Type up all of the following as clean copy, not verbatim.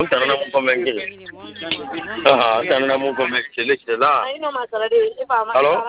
Alors?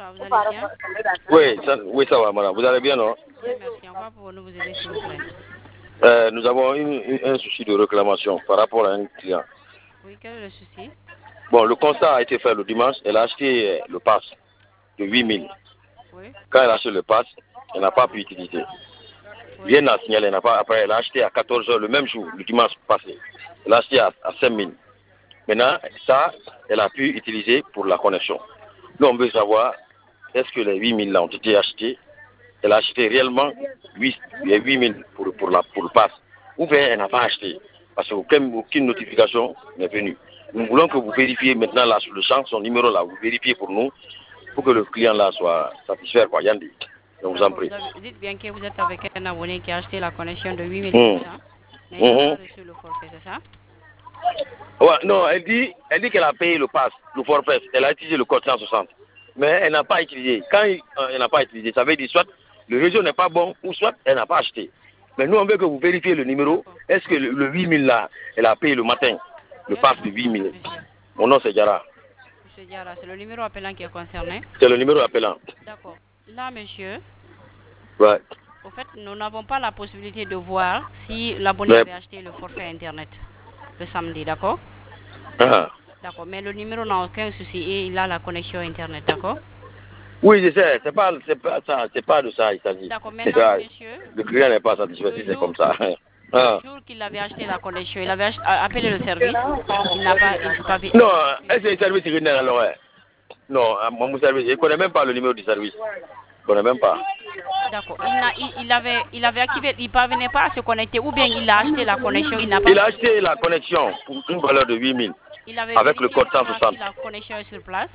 Oui, ça va, madame. Vous allez bien, non? Oui, merci. On va pouvoir nous aider, s'il vous plaît. Nous avons un souci de réclamation par rapport à un client. Oui, quel est le souci? Bon, le constat a été fait le dimanche. Elle a acheté le pass de 8 000. Oui. Quand elle a acheté le pass, elle n'a pas pu utiliser. Oui. Bien à signaler, après elle a acheté à 14 h le même jour, le dimanche passé. Elle a acheté à 5 000. Maintenant, ça, elle a pu utiliser pour la connexion. Nous, on veut savoir, est-ce que les 8 000 là ont été achetés? Elle a acheté réellement 8 000 pour le pass. Ou bien elle n'a pas acheté, parce qu'aucune notification n'est venue. Nous voulons que vous vérifiez maintenant là sur le champ, son numéro là, vous vérifiez pour nous, pour que le client là soit satisfait. Quoi. Yandi, je vous en prie. Dites bien que vous êtes avec un abonné qui a acheté la connexion de 8 500, mais il n'a pas reçu le forfait, c'est ça? Ouais, non, elle dit qu'elle a payé le pass, le forfait, elle a utilisé le code 160, mais elle n'a pas utilisé. Quand elle n'a pas utilisé, ça veut dire soit le réseau n'est pas bon, ou soit elle n'a pas acheté. Mais nous, on veut que vous vérifiez le numéro. Est-ce que le 8 000 là, elle a payé le matin, le pass de 8 000? Mon nom c'est Diarra. Monsieur Diarra, c'est le numéro appelant qui est concerné? C'est le numéro appelant. D'accord. Là, monsieur, ouais. Au fait, nous n'avons pas la possibilité de voir si l'abonné avait acheté le forfait Internet le samedi, d'accord? D'accord, mais le numéro n'a aucun souci et il a la connexion Internet, d'accord? Oui, je sais, c'est pas ça, c'est pas de ça il s'agit. D'accord, maintenant, monsieur, le client n'est pas satisfait si c'est comme ça. Le jour qu'il avait acheté la connexion, il avait appelé le service, il n'a pas vu. Non, est-ce que le service est venu alors? Non, mon service, je ne connais même pas le numéro du service. Je ne connais même pas. D'accord, il avait activé, il ne parvenait pas à se connecter, ou bien il a acheté la connexion, il n'a pas... Il a acheté la connexion pour une valeur de 8 000. Avec le code 160. Si la connexion est sur place.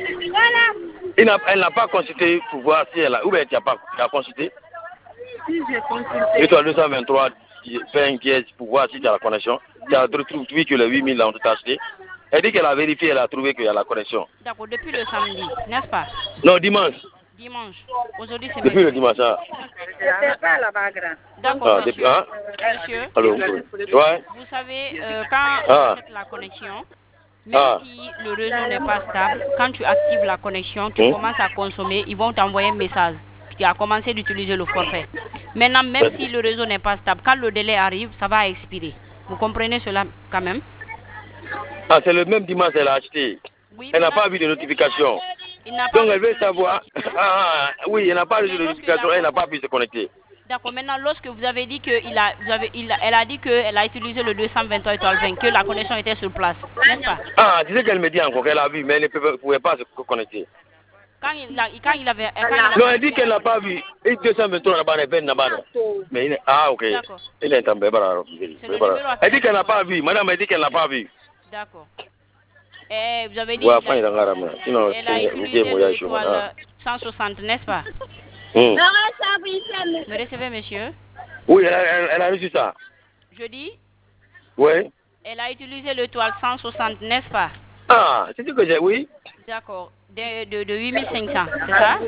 Elle n'a pas consulté pour voir si elle a... Ou bien tu n'as pas consulté? Si j'ai consulté. Étoile 223, 20 pièces pour voir si tu as la connexion. Tu as trouvé que les 8 000 là ont été achetés. Elle dit qu'elle a vérifié, elle a trouvé qu'il y a la connexion. D'accord, depuis le samedi, n'est-ce pas? Non, dimanche. Dimanche. Aujourd'hui, c'est depuis le dimanche. D'accord, monsieur. Monsieur. Allô, ouais. Vous savez, quand on fait la connexion, même si le réseau n'est pas stable, quand tu actives la connexion, tu commences à consommer, ils vont t'envoyer un message. Tu as commencé d'utiliser le forfait. Maintenant, même si le réseau n'est pas stable, quand le délai arrive, ça va expirer. Vous comprenez cela quand même? Ah, c'est le même dimanche qu'elle a acheté. Oui, elle n'a pas vu de notification. Donc elle veut savoir. Oui, elle n'a pas vu de notification, elle n'a pas pu se connecter. D'accord, maintenant lorsque vous avez dit que elle a dit qu'elle a utilisé le 223 étoile 20, que la connexion était sur place, n'est-ce pas? Ah, tu sais qu'elle me dit encore qu'elle a vu, mais elle ne pouvait pas se connecter. Quand il avait... non, elle dit qu'elle n'a pas vu. Et 223 là-bas, mais ah, ok. Elle est tombée. Elle dit qu'elle n'a pas vu. Madame, elle dit qu'elle n'a pas vu. D'accord. Vous avez dit qu'elle a utilisé l'étoile 160, n'est-ce pas? Me recevez, monsieur? Oui, elle a reçu ça. Je dis? Oui. Elle a utilisé l'étoile 160, n'est-ce pas? Ah, c'est ce que j'ai, oui. D'accord. De 8500, c'est ça?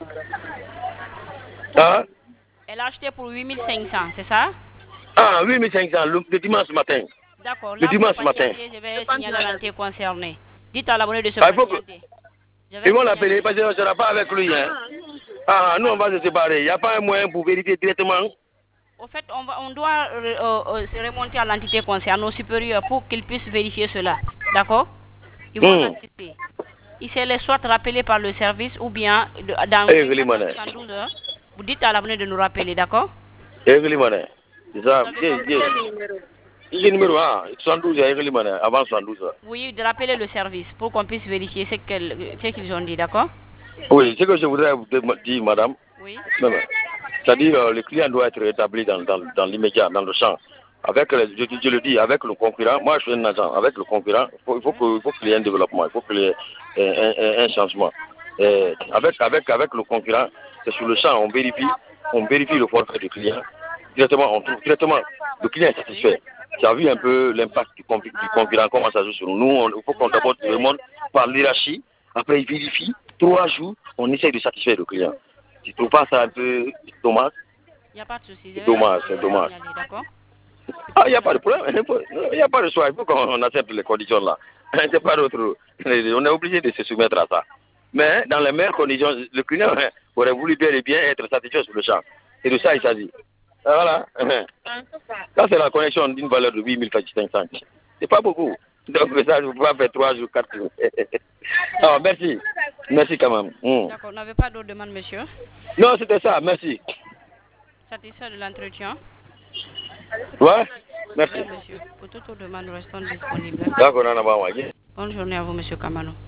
Ah? Elle a acheté pour 8500, c'est ça? Ah, 8500, le dimanche matin. D'accord. Le dimanche matin. Je vais signaler l'entité concernée. Dites à l'abonné de se patienter. Ils vont l'appeler parce que je ne serai pas avec lui. Hein. Ah, nous on va se séparer. Il n'y a pas un moyen pour vérifier directement. Au fait, on doit se remonter à l'entité concernée, aux supérieurs, pour qu'ils puissent vérifier cela. D'accord? Ils vont assister. Il se laisse soit rappeler par le service ou bien dans 72 heures. Vous dites à l'abonné de nous rappeler, d'accord? C'est ça. Il y a le numéro 72 avant 72 heures. Oui, de rappeler le service pour qu'on puisse vérifier ce qu'ils ont dit, d'accord? Oui, ce que je voudrais vous dire, madame. Oui. C'est-à-dire le client doit être établi dans l'immédiat, dans le champ. Avec, je le dis, avec le concurrent, moi je suis un agent, avec le concurrent, il faut qu'il y ait un développement, il faut qu'il y ait un changement. Avec le concurrent, c'est sur le champ, on vérifie le forfait du client. Directement, on trouve directement, le client est satisfait. Tu as vu un peu l'impact du concurrent, comment ça joue sur nous. Il faut qu'on d'abord remonte par l'hierarchie, après il vérifie, 3 jours, on essaye de satisfaire le client. Tu ne trouves pas ça un peu dommage? Il n'y a pas de souci. C'est dommage, c'est dommage. D'accord. Ah, il n'y a pas de problème. Il n'y a pas de choix. Il faut qu'on accepte les conditions là. C'est pas d'autre. On est obligé de se soumettre à ça. Mais dans les meilleures conditions, le client aurait voulu bien et bien être satisfait sur le champ. Et de ça, il s'agit. Voilà. Ça, c'est la connexion d'une valeur de 8500. C'est pas beaucoup. Donc, ça, je ne peux pas faire 3 jours, 4 jours. Alors, merci. Merci quand même. D'accord. On n'avait pas d'autres demandes, monsieur? Non, c'était ça. Merci. Satisfait de l'entretien? Ouais. Merci. Bien, monsieur. Pour toutes vos demandes, restons disponibles. D'accord, on en a pas. Bonne journée à vous, monsieur Kamano.